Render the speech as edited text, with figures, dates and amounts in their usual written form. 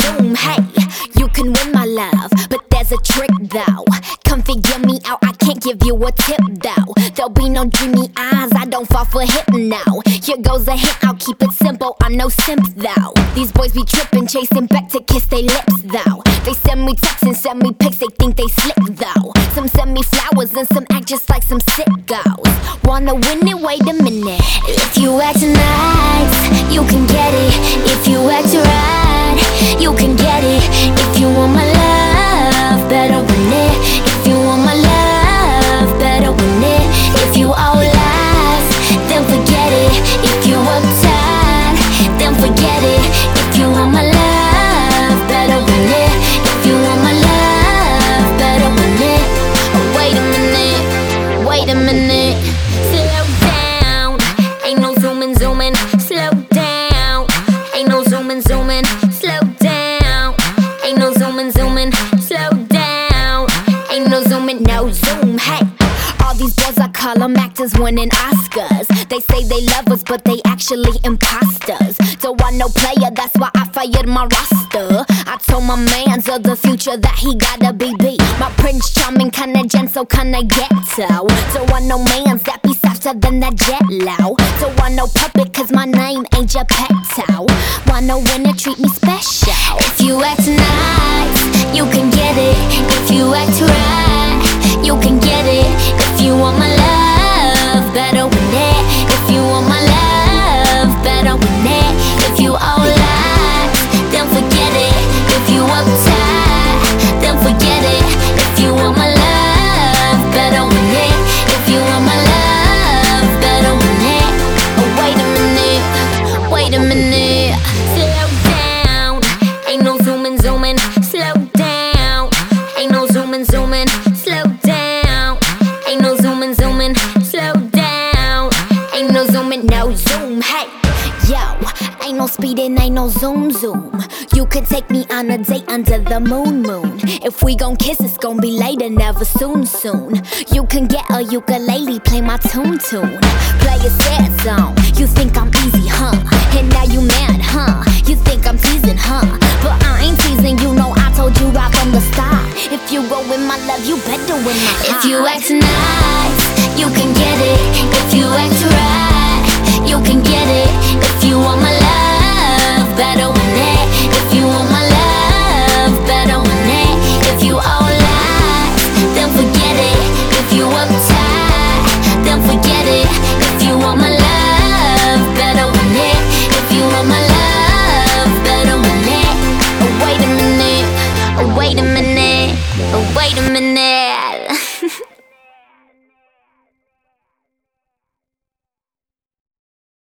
zoom. Hey, you can win my love, but there's a trick though. Come figure me out, I can't give you a tip though. There'll be no dreamy eyes, I don't fall for hip now. Here goes a hint, I'll keep it simple, I'm no simp though. These boys be trippin', chasing back to kiss they lips though. They send me texts and send me pics, they think they slick though. Some send me flowers and some act just like some sickos. Wanna win it? Wait a minute. If you act nice, you can get it. If you act right, you can get it. If you want my love, better win it. If you want my love, better win it. If you all lies, then forget it. If you uptight, then forget it. If you want my love, better win it. If you want my love, better win it. Oh, wait a minute, wait a minute. Slow down, ain't no zooming, zooming. Slow down, ain't no zooming, zooming. Slow down, ain't no zooming, zooming. Slow down, ain't no zooming, no zoom. Hey, all these boys, I call them actors winning Oscars. They say they love us, but they actually imposters. Don't want no player, that's why I fired my roster. I told my mans of the future that he gotta be beat. My Prince Charming, kinda gentle, kinda ghetto. Don't want no mans that be softer than that jet low. Don't want no puppet, cause my name ain't Geppetto. Want no winner, treat me special. If you act nice, you can get it. If you act right, you can get it. If you want my love, better win it. If you want my love, better win it. If you all lies, then forget it. If you uptight, then forget it. If you want my love, better win it. If you want my love, better win it. Oh, wait a minute, wait a minute. Slow down, ain't no zooming, zooming. Slow down, ain't no zooming, zooming. Slow down, ain't no zooming, zooming. Slow down, ain't no zooming, no zoom. Hey, yo, ain't no speeding, ain't no zoom, zoom. You could take me on a date under the moon, moon. If we gon' kiss, it's gon' be later, never soon, soon. You can get a ukulele, play my tune, tune. Play a sad song, you think I'm easy, huh? And now you mad, huh? You think I'm teasing, huh? But I ain't teasing, you know I told you right from the start. If you go with my love, you better win my heart. If you act nice, you can get it. If you act right, you can get it. If you want my love, better win it. If you want my love, better win it. If you all lies, then forget it. If you uptight, then forget it. If you want my love, better win it. If you want my love, better win it. Oh, wait a minute, oh, wait a minute, oh, wait a minute.